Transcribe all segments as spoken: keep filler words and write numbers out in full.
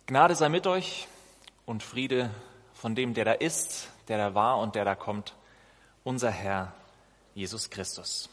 Gnade sei mit euch und Friede von dem, der da ist, der da war und der da kommt, unser Herr Jesus Christus.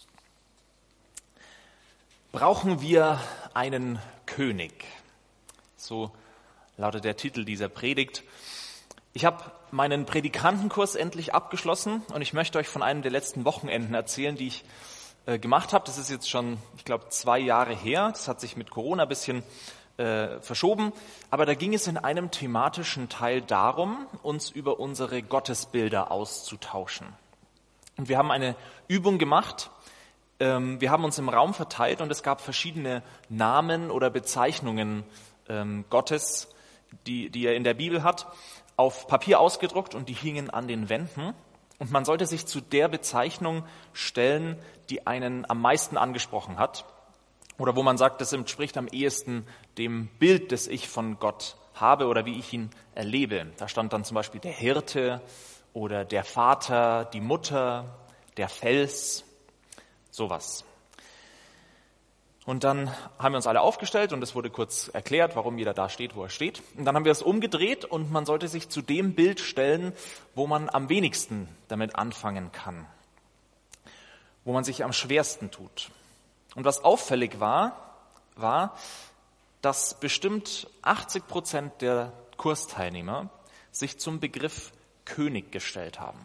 Brauchen wir einen König? So lautet der Titel dieser Predigt. Ich habe meinen Predikantenkurs endlich abgeschlossen und ich möchte euch von einem der letzten Wochenenden erzählen, die ich äh, gemacht habe. Das ist jetzt schon, ich glaube, zwei Jahre her. Das hat sich mit Corona ein bisschen äh, verschoben. Aber da ging es in einem thematischen Teil darum, uns über unsere Gottesbilder auszutauschen. Und wir haben eine Übung gemacht. Ähm, wir haben uns im Raum verteilt und es gab verschiedene Namen oder Bezeichnungen ähm, Gottes, die, die er in der Bibel hat, auf Papier ausgedruckt und die hingen an den Wänden. Und man sollte sich zu der Bezeichnung stellen, die einen am meisten angesprochen hat. Oder wo man sagt, das entspricht am ehesten dem Bild, das ich von Gott habe oder wie ich ihn erlebe. Da stand dann zum Beispiel der Hirte oder der Vater, die Mutter, der Fels, sowas. Und dann haben wir uns alle aufgestellt und es wurde kurz erklärt, warum jeder da steht, wo er steht. Und dann haben wir es umgedreht und man sollte sich zu dem Bild stellen, wo man am wenigsten damit anfangen kann, wo man sich am schwersten tut. Und was auffällig war, war, dass bestimmt achtzig Prozent der Kursteilnehmer sich zum Begriff König gestellt haben.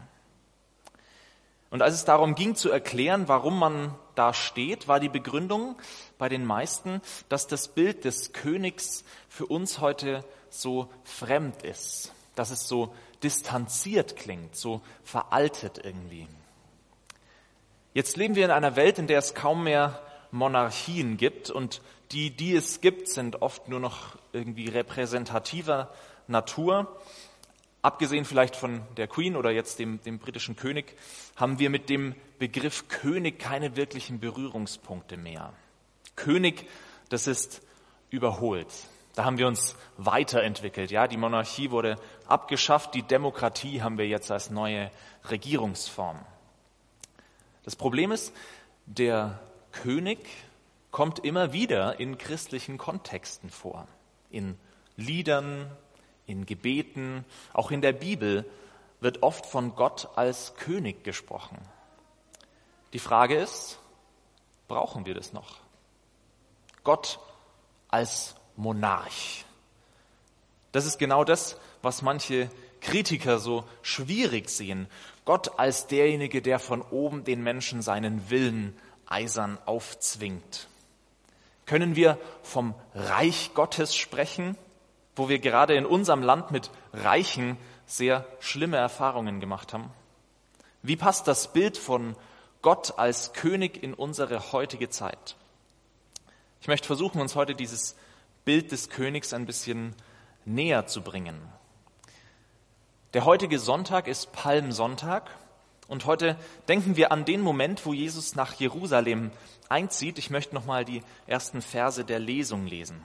Und als es darum ging zu erklären, warum man da steht, war die Begründung bei den meisten, dass das Bild des Königs für uns heute so fremd ist, dass es so distanziert klingt, so veraltet irgendwie. Jetzt leben wir in einer Welt, in der es kaum mehr Monarchien gibt und die, die es gibt, sind oft nur noch irgendwie repräsentativer Natur. Abgesehen vielleicht von der Queen oder jetzt dem, dem britischen König, haben wir mit dem Begriff König keine wirklichen Berührungspunkte mehr. König, das ist überholt. Da haben wir uns weiterentwickelt. Ja, die Monarchie wurde abgeschafft, die Demokratie haben wir jetzt als neue Regierungsform. Das Problem ist, der König kommt immer wieder in christlichen Kontexten vor, in Liedern, in Gebeten, auch in der Bibel wird oft von Gott als König gesprochen. Die Frage ist, brauchen wir das noch? Gott als Monarch. Das ist genau das, was manche Kritiker so schwierig sehen. Gott als derjenige, der von oben den Menschen seinen Willen eisern aufzwingt. Können wir vom Reich Gottes sprechen, wo wir gerade in unserem Land mit Reichen sehr schlimme Erfahrungen gemacht haben? Wie passt das Bild von Gott als König in unsere heutige Zeit? Ich möchte versuchen, uns heute dieses Bild des Königs ein bisschen näher zu bringen. Der heutige Sonntag ist Palmsonntag und heute denken wir an den Moment, wo Jesus nach Jerusalem einzieht. Ich möchte nochmal die ersten Verse der Lesung lesen.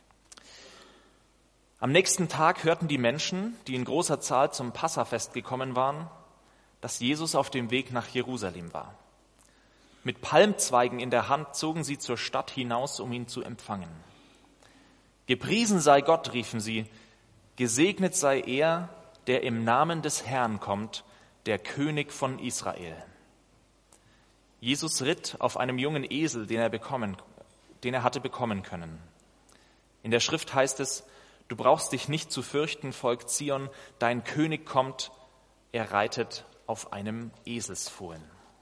Am nächsten Tag hörten die Menschen, die in großer Zahl zum Passafest gekommen waren, dass Jesus auf dem Weg nach Jerusalem war. Mit Palmzweigen in der Hand zogen sie zur Stadt hinaus, um ihn zu empfangen. Gepriesen sei Gott, riefen sie, gesegnet sei er, der im Namen des Herrn kommt, der König von Israel. Jesus ritt auf einem jungen Esel, den er bekommen, den er hatte bekommen können. In der Schrift heißt es, du brauchst dich nicht zu fürchten, Volk Zion, dein König kommt, er reitet auf einem Eselsfohlen.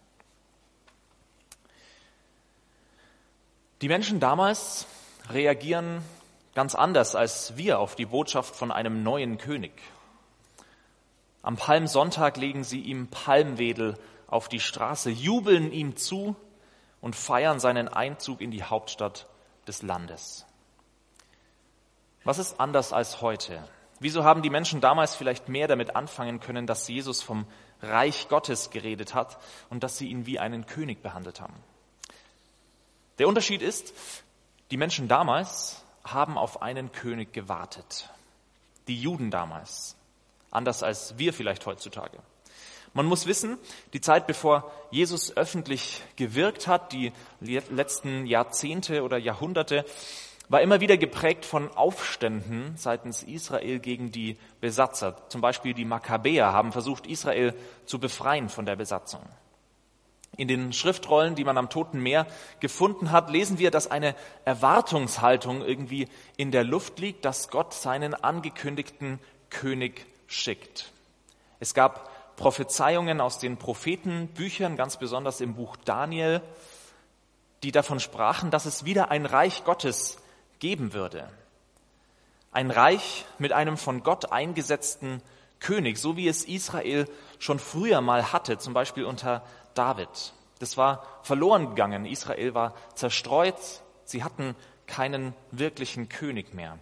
Die Menschen damals reagieren ganz anders als wir auf die Botschaft von einem neuen König. Am Palmsonntag legen sie ihm Palmwedel auf die Straße, jubeln ihm zu und feiern seinen Einzug in die Hauptstadt des Landes. Was ist anders als heute? Wieso haben die Menschen damals vielleicht mehr damit anfangen können, dass Jesus vom Reich Gottes geredet hat und dass sie ihn wie einen König behandelt haben? Der Unterschied ist, die Menschen damals haben auf einen König gewartet. Die Juden damals. Anders als wir vielleicht heutzutage. Man muss wissen, die Zeit, bevor Jesus öffentlich gewirkt hat, die letzten Jahrzehnte oder Jahrhunderte, war immer wieder geprägt von Aufständen seitens Israel gegen die Besatzer. Zum Beispiel die Makkabäer haben versucht, Israel zu befreien von der Besatzung. In den Schriftrollen, die man am Toten Meer gefunden hat, lesen wir, dass eine Erwartungshaltung irgendwie in der Luft liegt, dass Gott seinen angekündigten König schickt. Es gab Prophezeiungen aus den Prophetenbüchern, ganz besonders im Buch Daniel, die davon sprachen, dass es wieder ein Reich Gottes geben würde. Ein Reich mit einem von Gott eingesetzten König, so wie es Israel schon früher mal hatte, zum Beispiel unter David. Das war verloren gegangen. Israel war zerstreut. Sie hatten keinen wirklichen König mehr.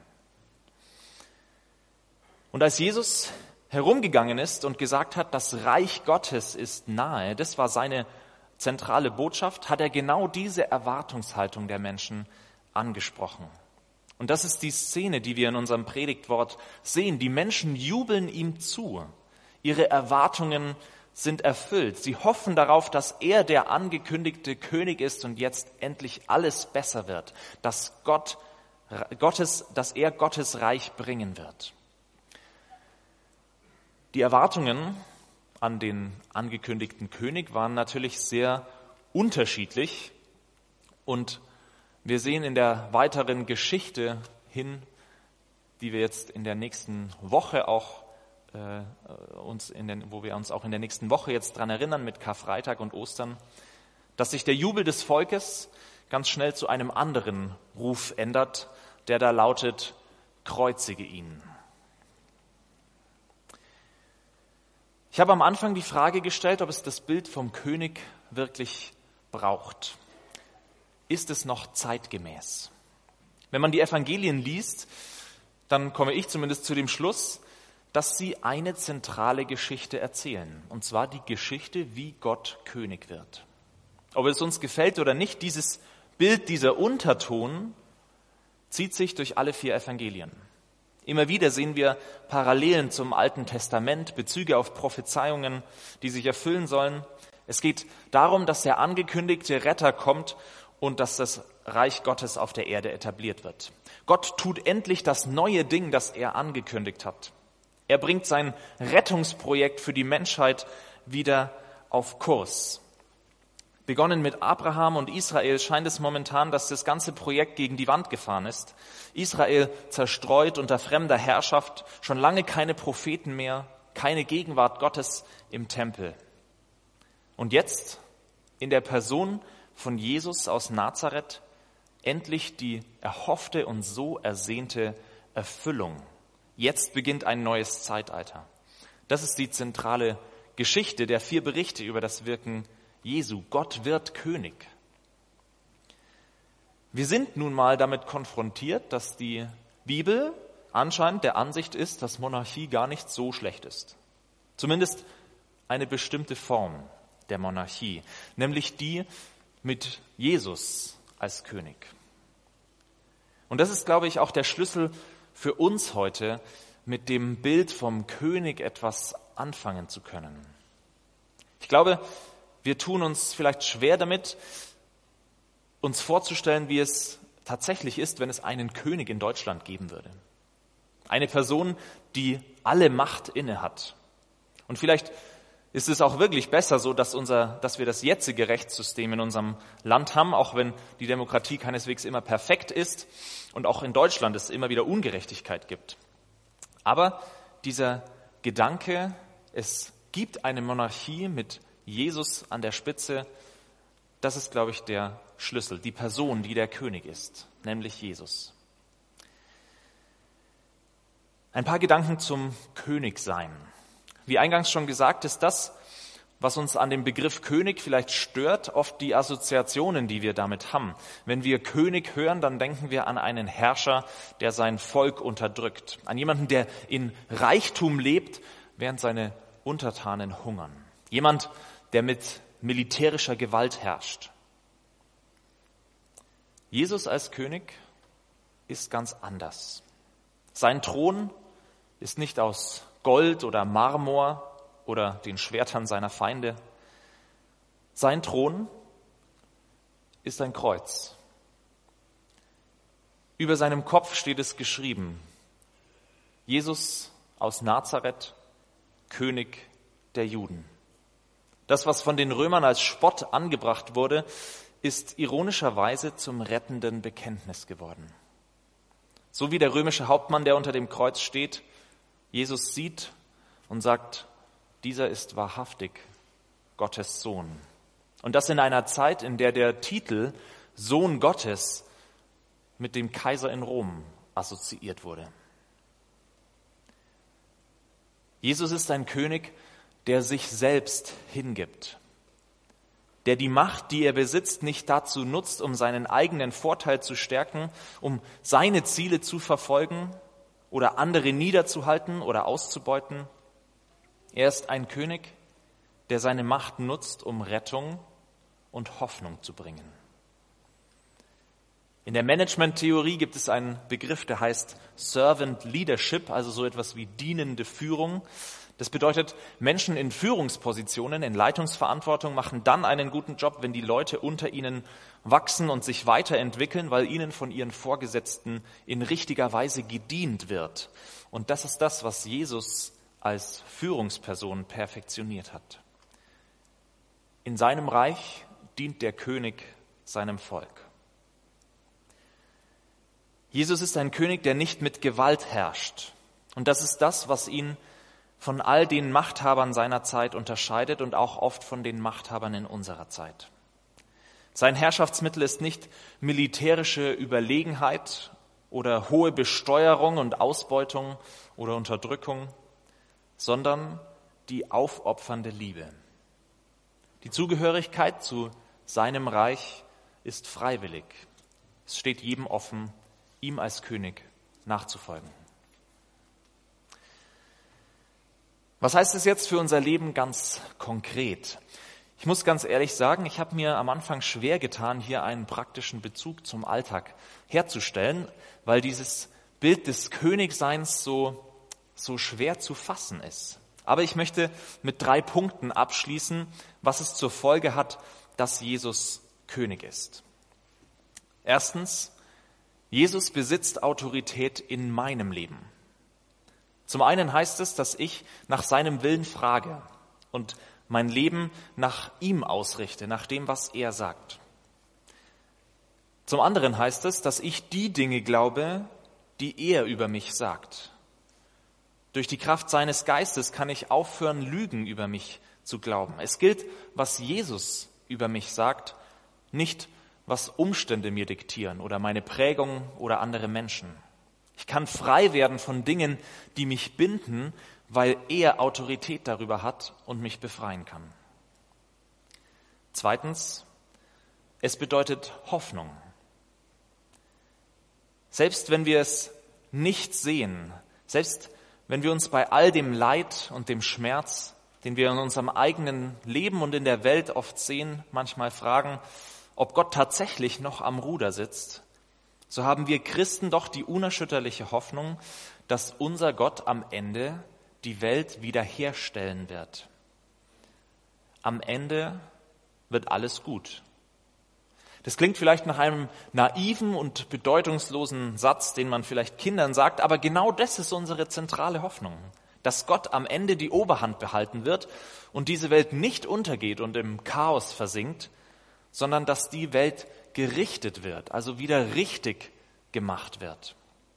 Und als Jesus herumgegangen ist und gesagt hat, das Reich Gottes ist nahe, das war seine zentrale Botschaft, hat er genau diese Erwartungshaltung der Menschen angesprochen. Und das ist die Szene, die wir in unserem Predigtwort sehen. Die Menschen jubeln ihm zu. Ihre Erwartungen sind erfüllt. Sie hoffen darauf, dass er der angekündigte König ist und jetzt endlich alles besser wird, dass Gott, Gottes, dass er Gottes Reich bringen wird. Die Erwartungen an den angekündigten König waren natürlich sehr unterschiedlich und wir sehen in der weiteren Geschichte hin, die wir jetzt in der nächsten Woche auch äh, uns in den, wo wir uns auch in der nächsten Woche jetzt dran erinnern mit Karfreitag und Ostern, dass sich der Jubel des Volkes ganz schnell zu einem anderen Ruf ändert, der da lautet: Kreuzige ihn. Ich habe am Anfang die Frage gestellt, ob es das Bild vom König wirklich braucht. Ist es noch zeitgemäß? Wenn man die Evangelien liest, dann komme ich zumindest zu dem Schluss, dass sie eine zentrale Geschichte erzählen, und zwar die Geschichte, wie Gott König wird. Ob es uns gefällt oder nicht, dieses Bild, dieser Unterton zieht sich durch alle vier Evangelien. Immer wieder sehen wir Parallelen zum Alten Testament, Bezüge auf Prophezeiungen, die sich erfüllen sollen. Es geht darum, dass der angekündigte Retter kommt und dass das Reich Gottes auf der Erde etabliert wird. Gott tut endlich das neue Ding, das er angekündigt hat. Er bringt sein Rettungsprojekt für die Menschheit wieder auf Kurs. Begonnen mit Abraham und Israel scheint es momentan, dass das ganze Projekt gegen die Wand gefahren ist. Israel zerstreut unter fremder Herrschaft, schon lange keine Propheten mehr, keine Gegenwart Gottes im Tempel. Und jetzt, in der Person von Jesus aus Nazareth, endlich die erhoffte und so ersehnte Erfüllung. Jetzt beginnt ein neues Zeitalter. Das ist die zentrale Geschichte der vier Berichte über das Wirken Jesu. Gott wird König. Wir sind nun mal damit konfrontiert, dass die Bibel anscheinend der Ansicht ist, dass Monarchie gar nicht so schlecht ist. Zumindest eine bestimmte Form der Monarchie, nämlich die mit Jesus als König. Und das ist, glaube ich, auch der Schlüssel für uns heute, mit dem Bild vom König etwas anfangen zu können. Ich glaube, wir tun uns vielleicht schwer damit, uns vorzustellen, wie es tatsächlich ist, wenn es einen König in Deutschland geben würde. Eine Person, die alle Macht inne hat. Und vielleicht ist es auch wirklich besser so, dass, unser, dass wir das jetzige Rechtssystem in unserem Land haben, auch wenn die Demokratie keineswegs immer perfekt ist und auch in Deutschland es immer wieder Ungerechtigkeit gibt. Aber dieser Gedanke, es gibt eine Monarchie mit Jesus an der Spitze, das ist, glaube ich, der Schlüssel, die Person, die der König ist, nämlich Jesus. Ein paar Gedanken zum Königsein. Wie eingangs schon gesagt, ist das, was uns an dem Begriff König vielleicht stört, oft die Assoziationen, die wir damit haben. Wenn wir König hören, dann denken wir an einen Herrscher, der sein Volk unterdrückt, an jemanden, der in Reichtum lebt, während seine Untertanen hungern. Jemand, der mit militärischer Gewalt herrscht. Jesus als König ist ganz anders. Sein Thron ist nicht aus Gold oder Marmor oder den Schwertern seiner Feinde. Sein Thron ist ein Kreuz. Über seinem Kopf steht es geschrieben: Jesus aus Nazareth, König der Juden. Das, was von den Römern als Spott angebracht wurde, ist ironischerweise zum rettenden Bekenntnis geworden. So wie der römische Hauptmann, der unter dem Kreuz steht, Jesus sieht und sagt: Dieser ist wahrhaftig Gottes Sohn. Und das in einer Zeit, in der der Titel Sohn Gottes mit dem Kaiser in Rom assoziiert wurde. Jesus ist ein König, der sich selbst hingibt, der die Macht, die er besitzt, nicht dazu nutzt, um seinen eigenen Vorteil zu stärken, um seine Ziele zu verfolgen oder andere niederzuhalten oder auszubeuten. Er ist ein König, der seine Macht nutzt, um Rettung und Hoffnung zu bringen. In der Management-Theorie gibt es einen Begriff, der heißt Servant Leadership, also so etwas wie dienende Führung. Das bedeutet, Menschen in Führungspositionen, in Leitungsverantwortung machen dann einen guten Job, wenn die Leute unter ihnen wachsen und sich weiterentwickeln, weil ihnen von ihren Vorgesetzten in richtiger Weise gedient wird. Und das ist das, was Jesus als Führungsperson perfektioniert hat. In seinem Reich dient der König seinem Volk. Jesus ist ein König, der nicht mit Gewalt herrscht. Und das ist das, was ihn von all den Machthabern seiner Zeit unterscheidet und auch oft von den Machthabern in unserer Zeit. Sein Herrschaftsmittel ist nicht militärische Überlegenheit oder hohe Besteuerung und Ausbeutung oder Unterdrückung, sondern die aufopfernde Liebe. Die Zugehörigkeit zu seinem Reich ist freiwillig. Es steht jedem offen, ihm als König nachzufolgen. Was heißt es jetzt für unser Leben ganz konkret? Ich muss ganz ehrlich sagen, ich habe mir am Anfang schwer getan, hier einen praktischen Bezug zum Alltag herzustellen, weil dieses Bild des Königseins so, so schwer zu fassen ist. Aber ich möchte mit drei Punkten abschließen, was es zur Folge hat, dass Jesus König ist. Erstens, Jesus besitzt Autorität in meinem Leben. Zum einen heißt es, dass ich nach seinem Willen frage und mein Leben nach ihm ausrichte, nach dem, was er sagt. Zum anderen heißt es, dass ich die Dinge glaube, die er über mich sagt. Durch die Kraft seines Geistes kann ich aufhören, Lügen über mich zu glauben. Es gilt, was Jesus über mich sagt, nicht was Umstände mir diktieren oder meine Prägung oder andere Menschen. Ich kann frei werden von Dingen, die mich binden, weil er Autorität darüber hat und mich befreien kann. Zweitens, es bedeutet Hoffnung. Selbst wenn wir es nicht sehen, selbst wenn wir uns bei all dem Leid und dem Schmerz, den wir in unserem eigenen Leben und in der Welt oft sehen, manchmal fragen, ob Gott tatsächlich noch am Ruder sitzt, so haben wir Christen doch die unerschütterliche Hoffnung, dass unser Gott am Ende die Welt wiederherstellen wird. Am Ende wird alles gut. Das klingt vielleicht nach einem naiven und bedeutungslosen Satz, den man vielleicht Kindern sagt, aber genau das ist unsere zentrale Hoffnung, dass Gott am Ende die Oberhand behalten wird und diese Welt nicht untergeht und im Chaos versinkt, sondern dass die Welt gerichtet wird, also wieder richtig gemacht wird.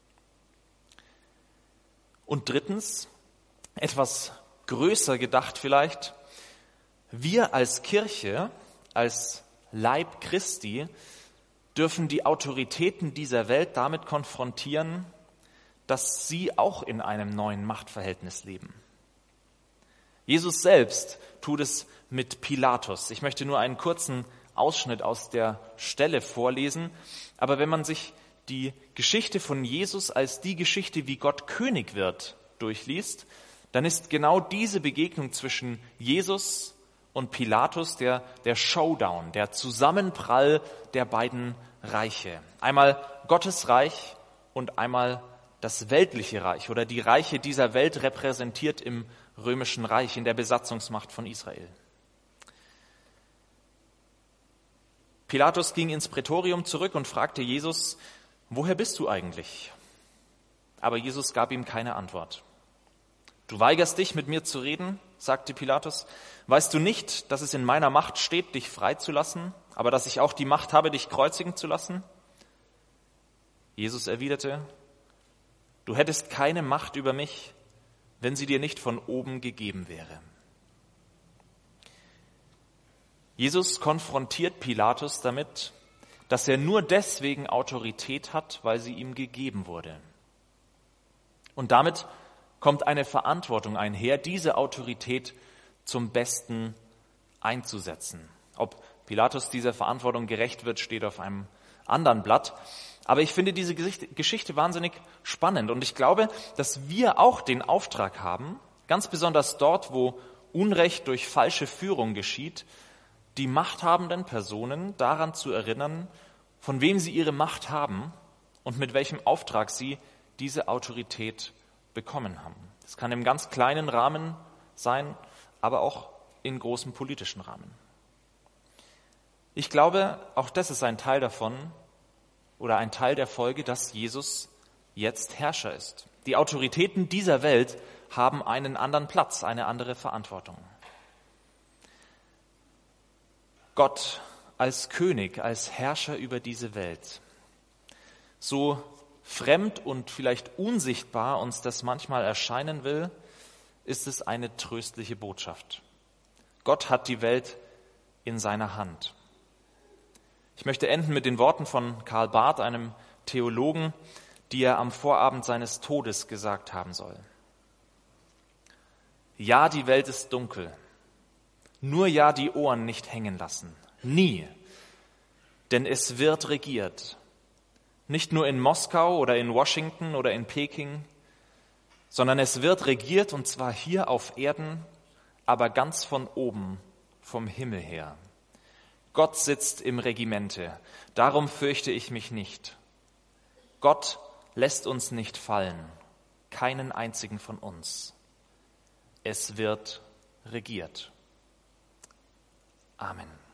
Und drittens, etwas größer gedacht vielleicht, wir als Kirche, als Leib Christi, dürfen die Autoritäten dieser Welt damit konfrontieren, dass sie auch in einem neuen Machtverhältnis leben. Jesus selbst tut es mit Pilatus. Ich möchte nur einen kurzen Ausschnitt aus der Stelle vorlesen. Aber wenn man sich die Geschichte von Jesus als die Geschichte, wie Gott König wird, durchliest, dann ist genau diese Begegnung zwischen Jesus und Pilatus der, der Showdown, der Zusammenprall der beiden Reiche. Einmal Gottes Reich und einmal das weltliche Reich oder die Reiche dieser Welt repräsentiert im Römischen Reich, in der Besatzungsmacht von Israel. Pilatus ging ins Prätorium zurück und fragte Jesus, woher bist du eigentlich? Aber Jesus gab ihm keine Antwort. Du weigerst dich, mit mir zu reden, sagte Pilatus. Weißt du nicht, dass es in meiner Macht steht, dich freizulassen, aber dass ich auch die Macht habe, dich kreuzigen zu lassen? Jesus erwiderte, du hättest keine Macht über mich, wenn sie dir nicht von oben gegeben wäre. Jesus konfrontiert Pilatus damit, dass er nur deswegen Autorität hat, weil sie ihm gegeben wurde. Und damit kommt eine Verantwortung einher, diese Autorität zum Besten einzusetzen. Ob Pilatus dieser Verantwortung gerecht wird, steht auf einem anderen Blatt. Aber ich finde diese Geschichte wahnsinnig spannend und ich glaube, dass wir auch den Auftrag haben, ganz besonders dort, wo Unrecht durch falsche Führung geschieht, die machthabenden Personen daran zu erinnern, von wem sie ihre Macht haben und mit welchem Auftrag sie diese Autorität bekommen haben. Das kann im ganz kleinen Rahmen sein, aber auch in großem politischen Rahmen. Ich glaube, auch das ist ein Teil davon oder ein Teil der Folge, dass Jesus jetzt Herrscher ist. Die Autoritäten dieser Welt haben einen anderen Platz, eine andere Verantwortung. Gott als König, als Herrscher über diese Welt. So fremd und vielleicht unsichtbar uns das manchmal erscheinen will, ist es eine tröstliche Botschaft. Gott hat die Welt in seiner Hand. Ich möchte enden mit den Worten von Karl Barth, einem Theologen, die er am Vorabend seines Todes gesagt haben soll. Ja, die Welt ist dunkel, nur ja die Ohren nicht hängen lassen, nie, denn es wird regiert. Nicht nur in Moskau oder in Washington oder in Peking, sondern es wird regiert und zwar hier auf Erden, aber ganz von oben, vom Himmel her. Gott sitzt im Regimente, darum fürchte ich mich nicht. Gott lässt uns nicht fallen, keinen einzigen von uns. Es wird regiert. Amen.